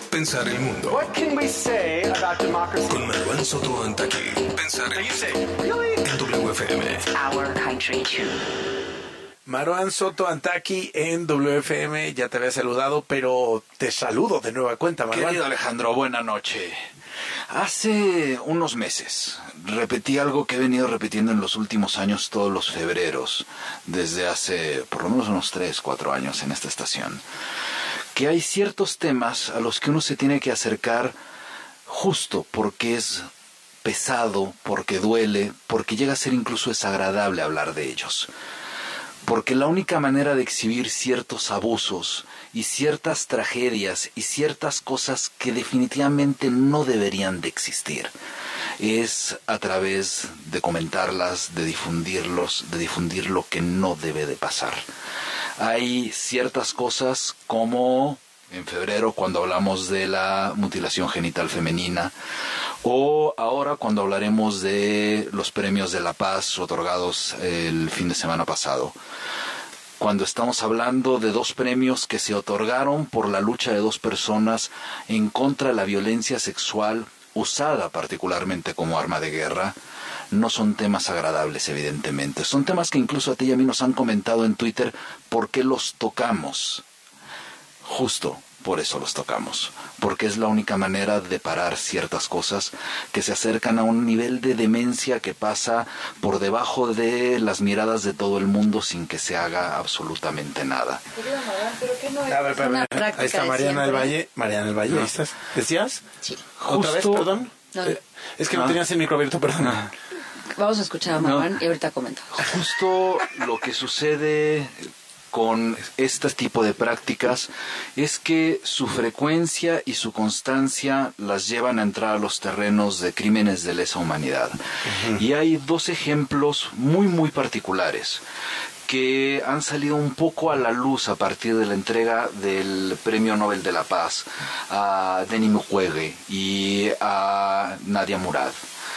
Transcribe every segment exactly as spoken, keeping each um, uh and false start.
Pensar el mundo. What can we say about democracy? Con Maruán Soto Antaki. Pensar el mundo. Really? En W F M. Our country too. Maruán Soto Antaki en W F M. Ya te había saludado, pero te saludo de nueva cuenta, Maruán. Querido Alejandro, buena noche. Hace unos meses repetí algo que he venido repitiendo en los últimos años, todos los febreros, desde hace por lo menos unos tres, cuatro años en esta estación, que hay ciertos temas a los que uno se tiene que acercar justo porque es pesado, porque duele, porque llega a ser incluso desagradable hablar de ellos. Porque la única manera de exhibir ciertos abusos y ciertas tragedias y ciertas cosas que definitivamente no deberían de existir es a través de comentarlas, de difundirlos, de difundir lo que no debe de pasar. Hay ciertas cosas como en febrero cuando hablamos de la mutilación genital femenina, o ahora cuando hablaremos de los premios de la paz otorgados el fin de semana pasado, cuando estamos hablando de dos premios que se otorgaron por la lucha de dos personas en contra de la violencia sexual usada particularmente como arma de guerra. No son temas agradables, evidentemente. Son temas que incluso a ti y a mí nos han comentado en Twitter por qué los tocamos. Justo por eso los tocamos, porque es la única manera de parar ciertas cosas que se acercan a un nivel de demencia que pasa por debajo de las miradas de todo el mundo sin que se haga absolutamente nada. ¿Pero qué no es A ver, a ver, una ahí práctica está de Mariana del siempre? Valle. Mariana del Valle, No. ahí estás. ¿Decías? Sí. ¿Otra vez, Justo- perdón? No. Eh, es que no Ah. tenías el micro abierto, perdón. Ah. Vamos a escuchar a Manuán y ahorita comento. Justo lo que sucede con este tipo de prácticas es que su frecuencia y su constancia las llevan a entrar a los terrenos de crímenes de lesa humanidad. Uh-huh. Y hay dos ejemplos muy muy particulares que han salido un poco a la luz a partir de la entrega del Premio Nobel de la Paz a Denis Mukwege y a Nadia Murad,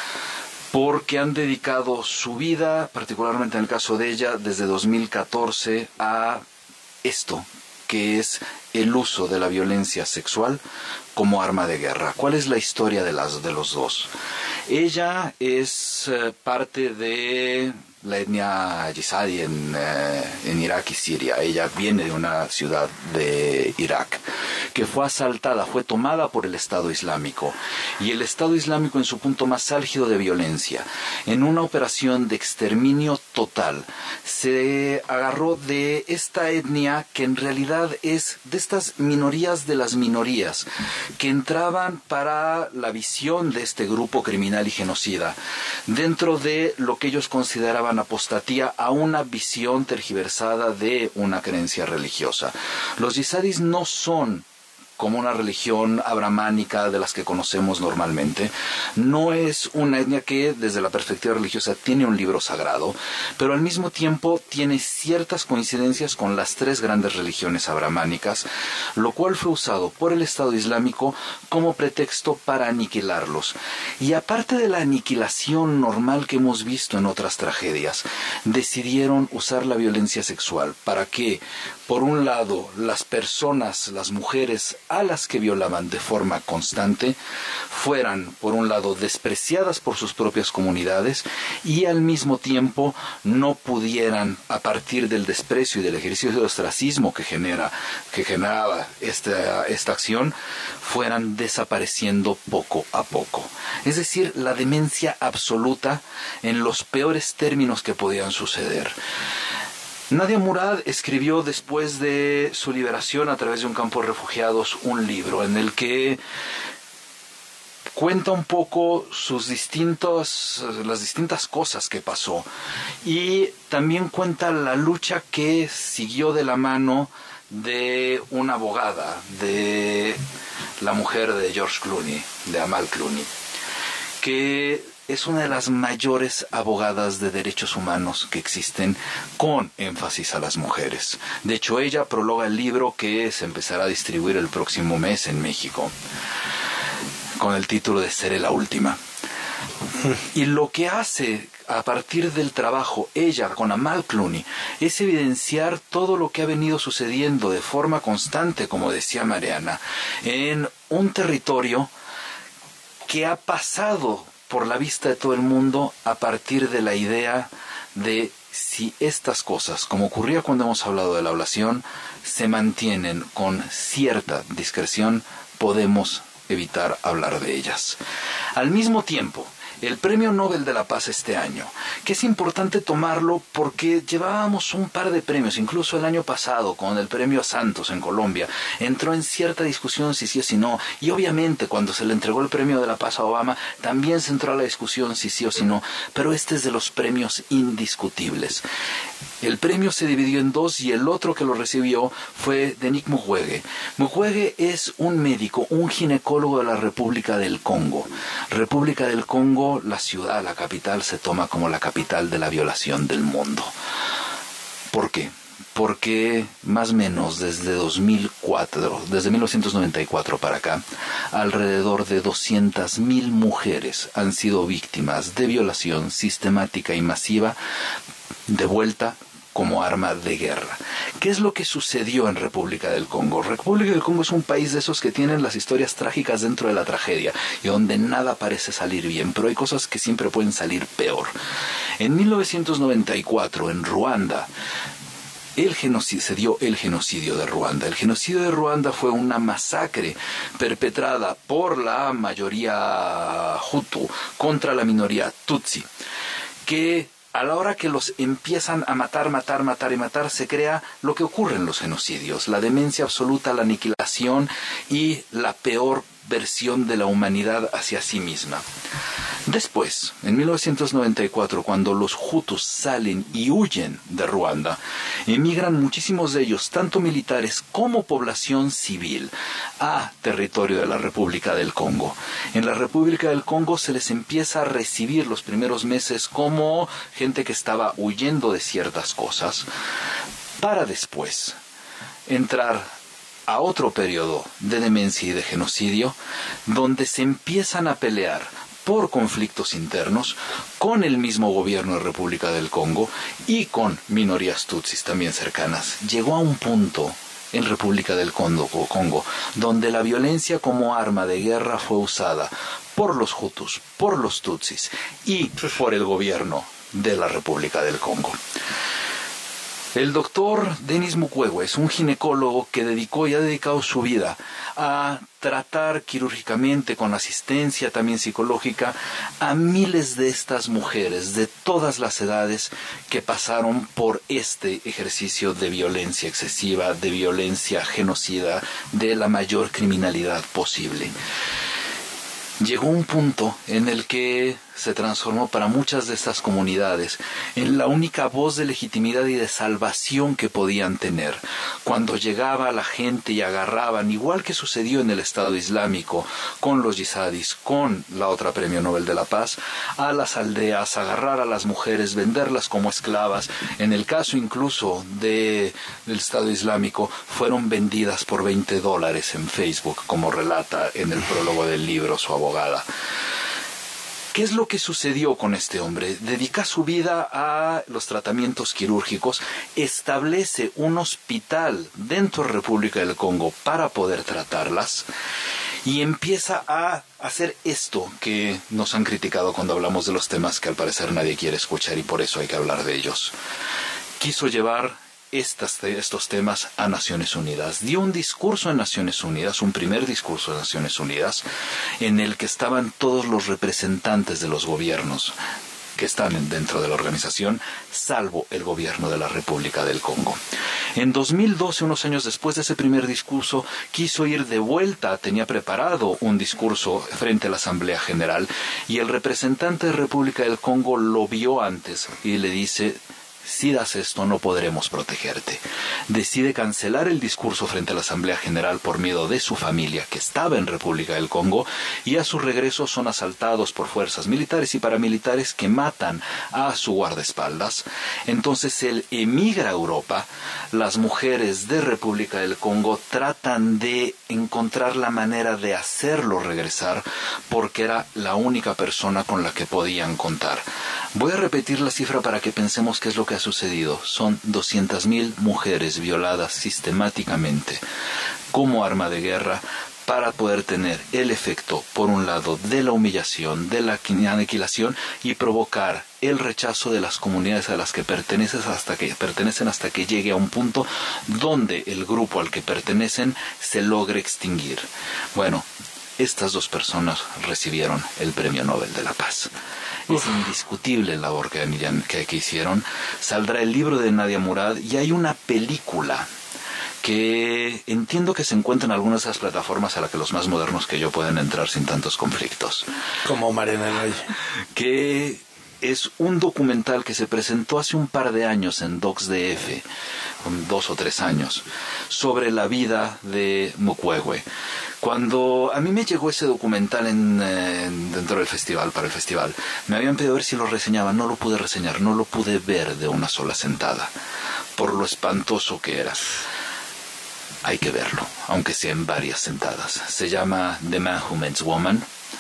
porque han dedicado su vida, particularmente en el caso de ella, desde dos mil catorce a esto, que es el uso de la violencia sexual como arma de guerra. ¿Cuál es la historia de, las, de los dos? Ella es eh, parte de la etnia Yazidi en, eh, en Irak y Siria. Ella viene de una ciudad de Irak que fue asaltada, fue tomada por el Estado Islámico, y el Estado Islámico en su punto más álgido de violencia, en una operación de exterminio total, se agarró de esta etnia que en realidad es de estas minorías de las minorías que entraban para la visión de este grupo criminal y genocida dentro de lo que ellos consideraban apostatía a una visión tergiversada de una creencia religiosa. Los yazidis no son como una religión abrahámica de las que conocemos normalmente. No es una etnia que desde la perspectiva religiosa tiene un libro sagrado, pero al mismo tiempo tiene ciertas coincidencias con las tres grandes religiones abrahámicas, lo cual fue usado por el Estado Islámico como pretexto para aniquilarlos. Y aparte de la aniquilación normal que hemos visto en otras tragedias, decidieron usar la violencia sexual para que, por un lado, las personas, las mujeres a las que violaban de forma constante, fueran, por un lado, despreciadas por sus propias comunidades y al mismo tiempo no pudieran, a partir del desprecio y del ejercicio de ostracismo que genera, que generaba esta, esta acción, fueran desapareciendo poco a poco. Es decir, la demencia absoluta en los peores términos que podían suceder. Nadia Murad escribió después de su liberación a través de un campo de refugiados un libro en el que cuenta un poco sus distintos, las distintas cosas que pasó, y también cuenta la lucha que siguió de la mano de una abogada, de la mujer de George Clooney, de Amal Clooney, que es una de las mayores abogadas de derechos humanos que existen, con énfasis a las mujeres. De hecho, ella prologa el libro que se empezará a distribuir el próximo mes en México, con el título de Seré la última. Y lo que hace a partir del trabajo ella con Amal Clooney es evidenciar todo lo que ha venido sucediendo de forma constante, como decía Mariana, en un territorio que ha pasado por la vista de todo el mundo a partir de la idea de si estas cosas, como ocurría cuando hemos hablado de la ablación, se mantienen con cierta discreción, podemos evitar hablar de ellas. Al mismo tiempo, el Premio Nobel de la Paz este año, que es importante tomarlo porque llevábamos un par de premios, incluso el año pasado con el Premio a Santos en Colombia, entró en cierta discusión si sí o si no, y obviamente cuando se le entregó el Premio de la Paz a Obama, también se entró a la discusión si sí o si no, pero este es de los premios indiscutibles. El premio se dividió en dos y el otro que lo recibió fue Denis Mukwege. Mukwege es un médico, un ginecólogo de la República del Congo. República del Congo, la ciudad, la capital, se toma como la capital de la violación del mundo. ¿Por qué? Porque más o menos desde dos mil cuatro, desde mil novecientos noventa y cuatro para acá, alrededor de doscientas mil mujeres han sido víctimas de violación sistemática y masiva, de vuelta como arma de guerra. ¿Qué es lo que sucedió en República del Congo? República del Congo es un país de esos que tienen las historias trágicas dentro de la tragedia y donde nada parece salir bien, pero hay cosas que siempre pueden salir peor. En mil novecientos noventa y cuatro, en Ruanda, El genocidio, se dio el genocidio de Ruanda. El genocidio de Ruanda fue una masacre perpetrada por la mayoría Hutu contra la minoría Tutsi, que a la hora que los empiezan a matar, matar, matar y matar, se crea lo que ocurre en los genocidios, la demencia absoluta, la aniquilación y la peor versión de la humanidad hacia sí misma. Después, en mil novecientos noventa y cuatro, cuando los Hutus salen y huyen de Ruanda, emigran muchísimos de ellos, tanto militares como población civil, a territorio de la República del Congo. En la República del Congo se les empieza a recibir los primeros meses como gente que estaba huyendo de ciertas cosas, para después entrar a otro periodo de demencia y de genocidio, donde se empiezan a pelear por conflictos internos con el mismo gobierno de República del Congo y con minorías tutsis también cercanas. Llegó a un punto en República del Congo, Congo donde la violencia como arma de guerra fue usada por los Hutus, por los tutsis y por el gobierno de la República del Congo. El doctor Denis Mukwege es un ginecólogo que dedicó y ha dedicado su vida a tratar quirúrgicamente, con asistencia también psicológica, a miles de estas mujeres de todas las edades que pasaron por este ejercicio de violencia excesiva, de violencia genocida, de la mayor criminalidad posible. Llegó un punto en el que se transformó para muchas de estas comunidades en la única voz de legitimidad y de salvación que podían tener. Cuando llegaba la gente y agarraban, igual que sucedió en el Estado Islámico, con los yihadis, con la otra Premio Nobel de la Paz, a las aldeas, agarrar a las mujeres, venderlas como esclavas. En el caso incluso de, del Estado Islámico, fueron vendidas por veinte dólares en Facebook, como relata en el prólogo del libro su abogada. ¿Qué es lo que sucedió con este hombre? Dedica su vida a los tratamientos quirúrgicos, establece un hospital dentro de República del Congo para poder tratarlas y empieza a hacer esto que nos han criticado cuando hablamos de los temas que al parecer nadie quiere escuchar y por eso hay que hablar de ellos. Quiso llevar Estas, estos temas a Naciones Unidas. Dio un discurso en Naciones Unidas, un primer discurso en Naciones Unidas, en el que estaban todos los representantes de los gobiernos que están dentro de la organización, salvo el gobierno de la República del Congo. En dos mil doce, unos años después de ese primer discurso, quiso ir de vuelta, tenía preparado un discurso frente a la Asamblea General, y el representante de República del Congo lo vio antes y le dice: Si das esto, no podremos protegerte. Decide cancelar el discurso frente a la Asamblea General por miedo de su familia, que estaba en República del Congo, y a su regreso son asaltados por fuerzas militares y paramilitares que matan a su guardaespaldas. Entonces él emigra a Europa. Las mujeres de República del Congo tratan de encontrar la manera de hacerlo regresar, porque era la única persona con la que podían contar. Voy a repetir la cifra para que pensemos qué es lo que ha sucedido. Son doscientas mil mujeres violadas sistemáticamente como arma de guerra para poder tener el efecto, por un lado, de la humillación, de la aniquilación y provocar el rechazo de las comunidades a las que pertenecen hasta que pertenecen hasta que llegue a un punto donde el grupo al que pertenecen se logre extinguir. Bueno, estas dos personas recibieron el Premio Nobel de la Paz. Es indiscutible la labor que, que, que hicieron. Saldrá el libro de Nadia Murad y hay una película que entiendo que se encuentra en algunas de esas plataformas a las que los más modernos que yo pueden entrar sin tantos conflictos. Como Mariana del Valle. Que es un documental que se presentó hace un par de años en Docs D F, dos o tres años, sobre la vida de Mukwege. Cuando a mí me llegó ese documental en, en, dentro del festival, para el festival, me habían pedido ver si lo reseñaba. No lo pude reseñar, no lo pude ver de una sola sentada, por lo espantoso que era. Hay que verlo, aunque sea en varias sentadas. Se llama The Man Who Makes Woman,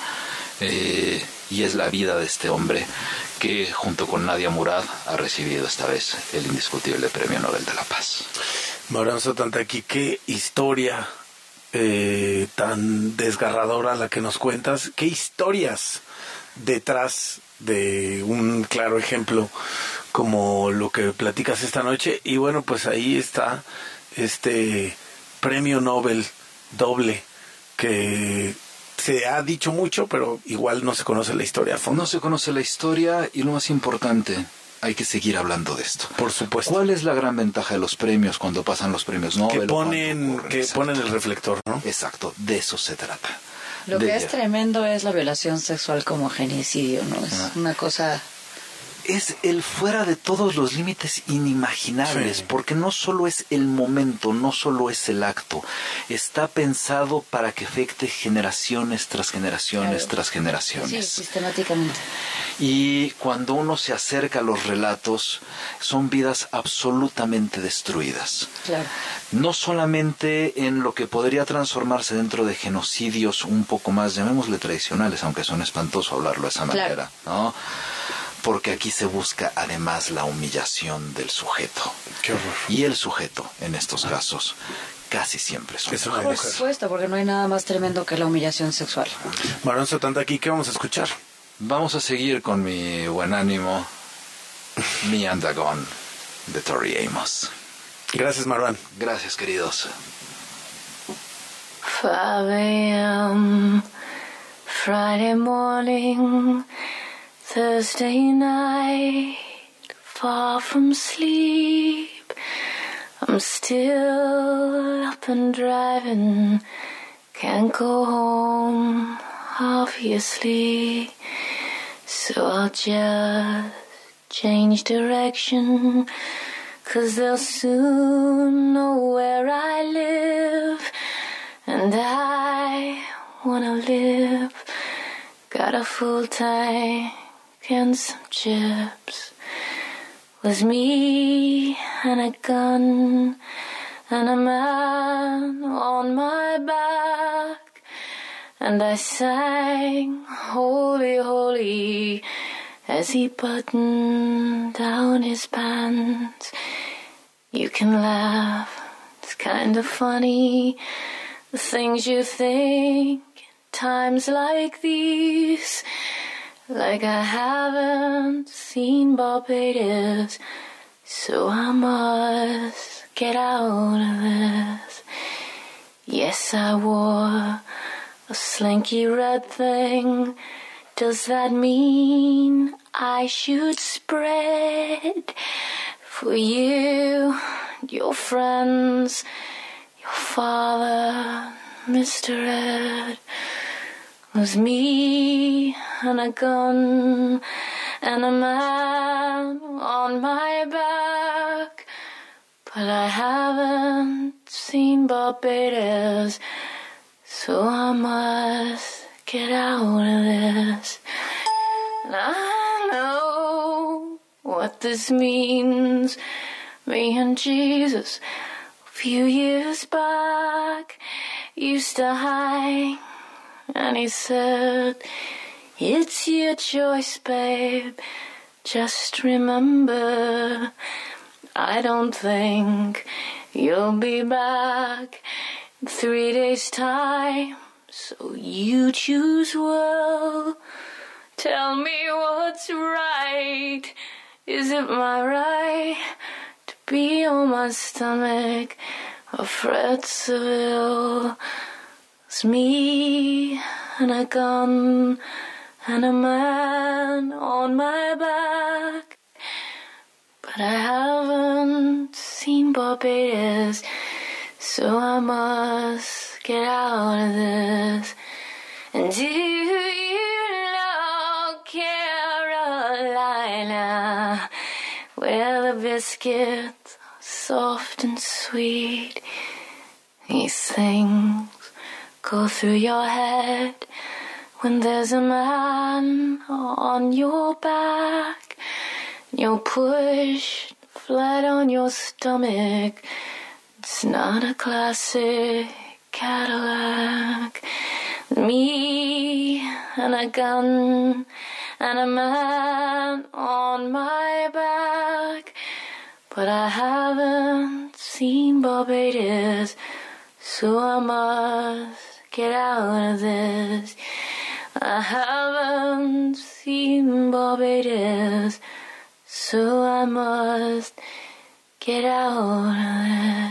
eh, y es la vida de este hombre que, junto con Nadia Murad, ha recibido esta vez el indiscutible Premio Nobel de la Paz. Maurián Soto Antaki, qué historia eh, tan desgarradora la que nos cuentas. Qué historias detrás de un claro ejemplo como lo que platicas esta noche. Y bueno, pues ahí está este Premio Nobel doble que se ha dicho mucho, pero igual no se conoce la historia a fondo. No se conoce la historia y lo más importante, hay que seguir hablando de esto. Por supuesto. ¿Cuál es la gran ventaja de los premios cuando pasan los premios Nobel? Que ponen, que ponen el reflector, ¿no? Exacto, de eso se trata. Lo de que ella. es tremendo es la violación sexual como genocidio, ¿no? Es Ah. una cosa... Es el fuera de todos los límites inimaginables, Sí. porque no solo es el momento, no solo es el acto, está pensado para que afecte generaciones tras generaciones Claro. tras Sí, generaciones. sistemáticamente. Y cuando uno se acerca a los relatos, son vidas absolutamente destruidas. Claro. No solamente en lo que podría transformarse dentro de genocidios un poco más, llamémosle tradicionales, aunque suene espantoso hablarlo de esa Claro. manera, ¿no? Porque aquí se busca además la humillación del sujeto. Qué horror. Y el sujeto, en estos casos, casi siempre son Es una Por mujeres. mujer. supuesto, porque no hay nada más tremendo que la humillación sexual. Maurián Soto Antaki, ¿qué vamos a escuchar? Vamos a seguir con mi buen ánimo, Me and the Gun, de Tori Amos. Gracias, Maruán. Gracias, queridos. five a.m. Friday morning, Thursday night, far from sleep. I'm still up and driving, can't go home, obviously. So I'll just change direction, 'cause they'll soon know where I live. And I wanna live, got a full tank and some chips. Was me and a gun and a man on my back. And I sang Holy, Holy as he buttoned down his pants. You can laugh, it's kind of funny, the things you think in times like these. Like I haven't seen Barbados, so I must get out of this. Yes, I wore a slinky red thing. Does that mean I should spread for you, your friends, your father, Mister Ed? Was me and a gun and a man on my back, but I haven't seen Barbados, so I must get out of this. And I know what this means. Me and Jesus, a few years back, used to hang, and he said, it's your choice, babe, just remember, I don't think you'll be back in three days' time, so you choose well. Tell me what's right. Is it my right to be on my stomach, or Fred Seville? It's me and a gun and a man on my back, but I haven't seen Barbados, so I must get out of this. And do you know Carolina, where the biscuits are soft and sweet? These things go through your head when there's a man on your back, and you're pushed flat on your stomach. It's not a classic Cadillac. Me and a gun and a man on my back, but I haven't seen Barbados, so I must get out of this. I haven't seen Barbados, so I must get out of this.